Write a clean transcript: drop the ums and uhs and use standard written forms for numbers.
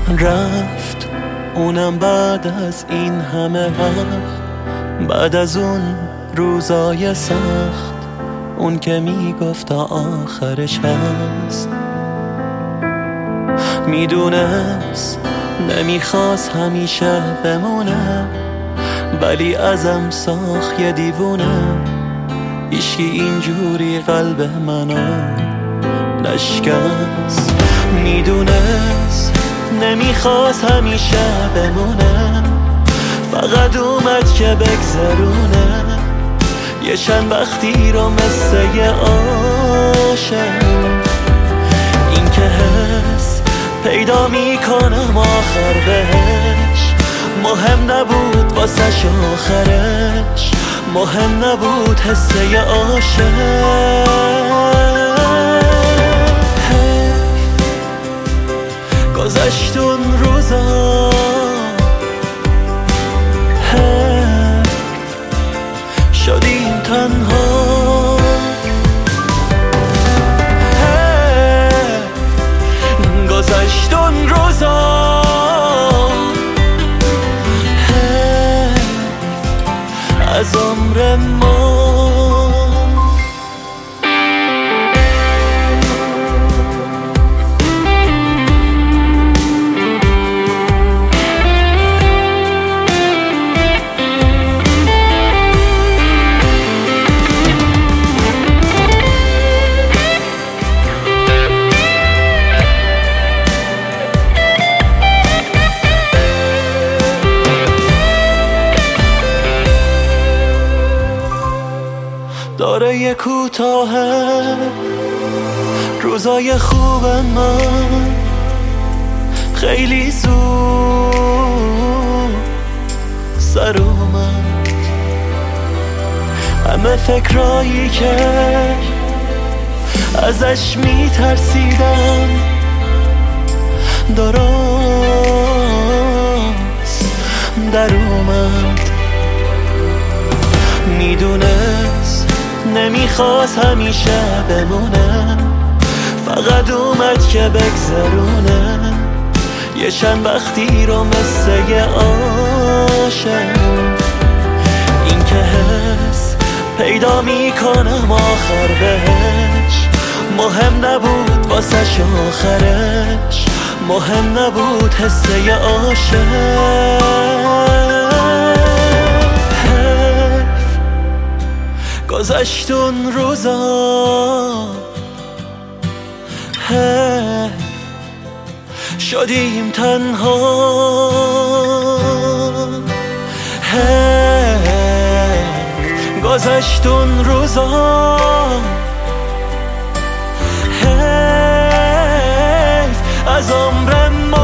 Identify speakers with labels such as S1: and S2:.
S1: رفت اونم بعد از این همه وقت، بعد از اون روزای سخت، اون که میگفت تا آخرش هست. میدونست نمیخواست همیشه بمونه، ولی ازم ساخت یه دیوونه. هیچکی اینجوری قلب منو نشکست. میدونست نمیخواست همیشه بمونه، فقط اومد که بگذرونه یه چند وقتی رو مثل یه عاشق. این که حس پیدا میکنم آخر بهش، مهم نبود واسش آخرش، مهم نبود حس یه عاشق. گذشت اون روزا، شدیم تنها، گذشت اون روزا، از عمر ما. داره یه کوتاهه روزای خوب من، خیلی زود سر اومد. همه فکرایی که ازش میترسیدم درست در اومد. میدونست نمیخواست همیشه بمونه، فقط اومد که بگذرونه یه چند وقتی رو مثل یه عاشق. این که حس پیدا میکنم آخر بهش، مهم نبود واسش آخرش، مهم نبود حس یه عاشق. گذشت اون روزا، شدیم تنها، گذشت اون روزا، از عمر ما.